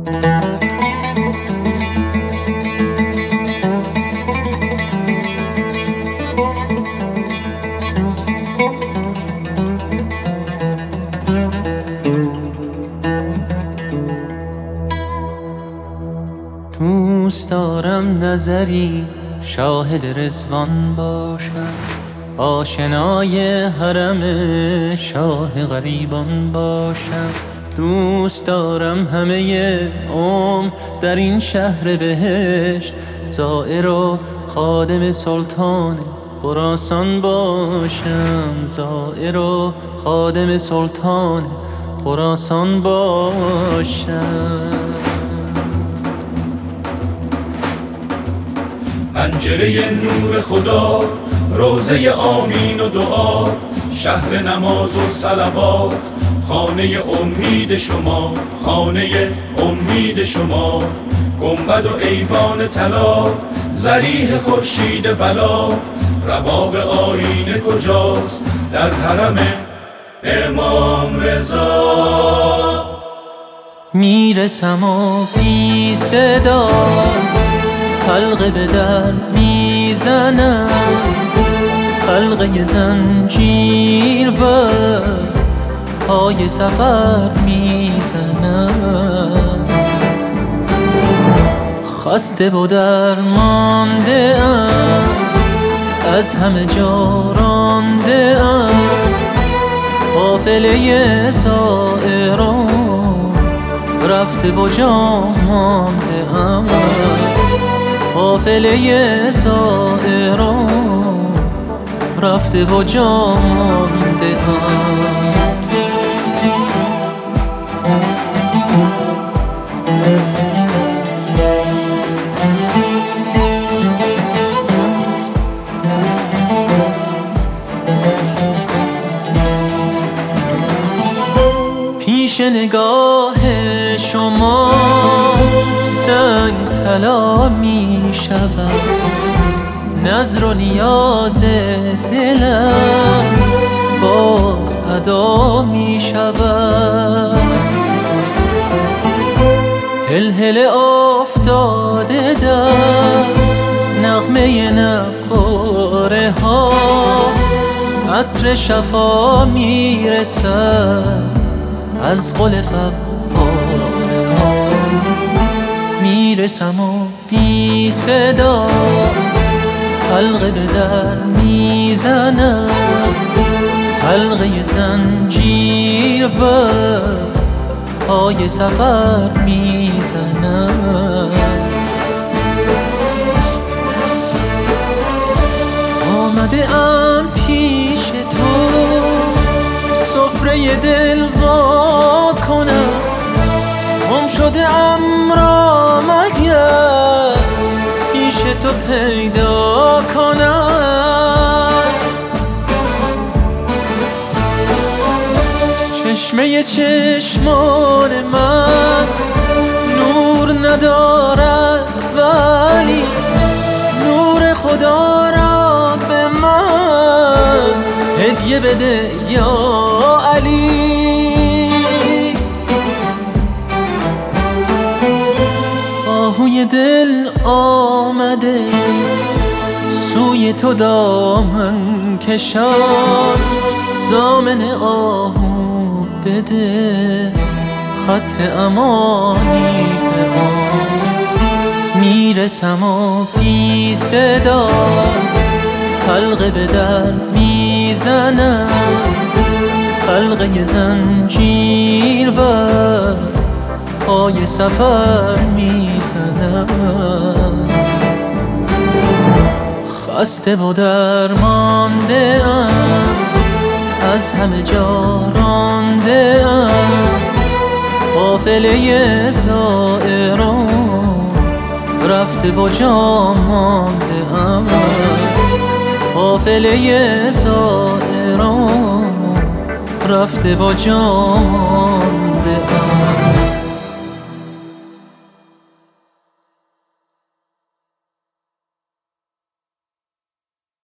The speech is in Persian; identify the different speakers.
Speaker 1: دوست دارم نظری شاهد رضوان باشم، آشنای حرم شاه غریبان باشم. دوست دارم همه عمر در این شهر بهشت زائر و خادم سلطان خراسان باشم، زائر و خادم سلطان خراسان باشم.
Speaker 2: پنجره نور خدا، روضه آمین و دعا، شهر نماز و صلوات، خانه امید شما، خانه امید شما. گنبد و ایوان طلا، ضریح خورشید ولا، رواق آیینه کجاست در حرم امام رضا.
Speaker 1: میرسم و بی صدا حلقه به در میزنم، حلقه زنجیر بر پای سفر میزنم. خسته و درمانده ام، از همه جا رانده ام، قافله زائران رفته و جا مانده ام، قافله زائران رفته و جا مانده ام. پیش نگاه شما سنگ طلا می شود، نظر و نیاز دلم باز ادا می شود. هلهله افتاده در نغمه نقاره ها، عطر شفا می رسد از قل فواره ها. میرسم و بی صدا حلقه به در میزنم، حلقه زنجیر بر پای سفر میزنم. آمده ام پیش تو سفره دل وا کنم، گم شده ام را مگر پیش تو پیدا کنم. چشمه چشمان من نور ندارد، ولی نور خدا را به من هدیه بده یا علی. آهوی دل آمده سوی تو دامن کشان، ضامن آهو بده خط امانی به آن. میرسم و بی صدا حلقه به در میزنم، حلقه زنجیر بر پای سفر میزنم. خسته و درمانده ام، از همه جا رانده ام، قافله زائران رفته و جا مانده ام، قافله زائران رفته و جا